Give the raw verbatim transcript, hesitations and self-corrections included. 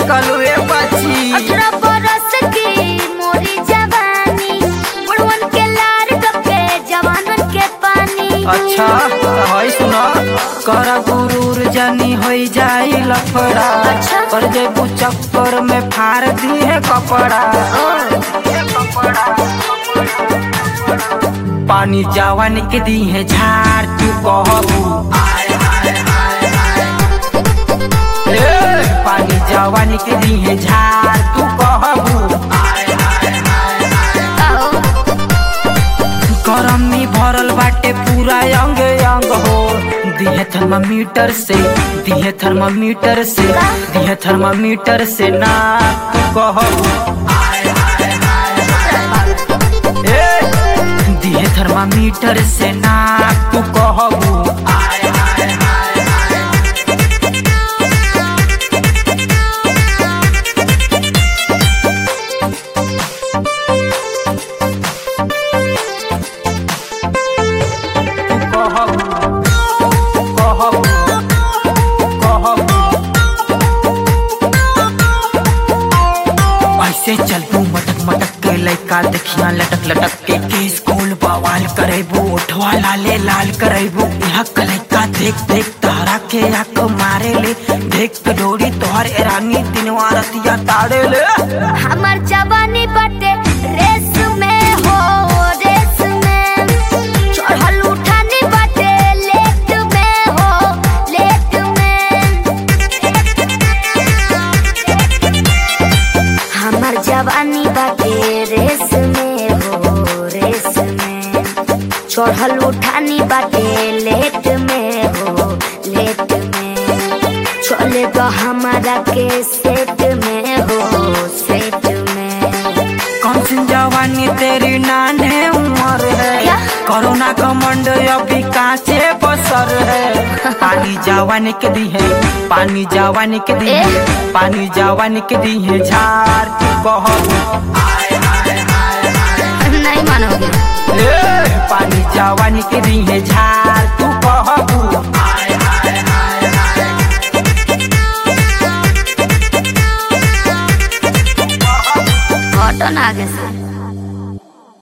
कहलू ए बच्ची। अठारह बरस की मोरी जवानी, बुढ़वन के लार गप्पे जवानन के पानी। अच्छा है सुना, कर गुरूर जनी हो जाई लफड़ा। अच्छा। पर जेबू चक्कर में फाड़ दी है कपड़ा। पानी जवान के दी है झाड़ तू कहबू। पानी जवान के दी है झाड़ तू कहबू। गरम में भरल बाटे पूरा अंग अंग हो। दिहे थर्मामीटर से, दिहे थर्मामीटर से, दिहे थर्मामीटर से ना तू कहबू। दिहे थर्मामीटर से ना तू कहबू। ऐसे चल तू मटक मटक के लइका देखिया लटक लटक के केस गोल बवाल करेबू। उठवा लाले लाल करेबू। यहाँ कलैका देख देख तारा के आँख मारे ले। देख के डोरी तोहर एरानी दिनवा रतिया ताड़े ले। हमार जवानी बाटे रेस में हो, रेस में चढ़ल उठानी बाटे लेट में हो, लेट में। हमार जवानी बाटे रेस में हो, रेस में चढ़ल उठानी बाटे लेट में हो, लेट में। चले तो हमारा के सेट में हो, सेट में। कौन सी जवानी तेरी नाने उम्र है। कोरोना कमंड अभी कांचे बसर है। पानी जवानी के दी है, पानी जवानी के दी है, पानी जवानी के दी है झाड़ तू कहबू। नहीं मानोगे। पानी जवानी के दी है झाड़ तू कहबू। हटो ना आगे से।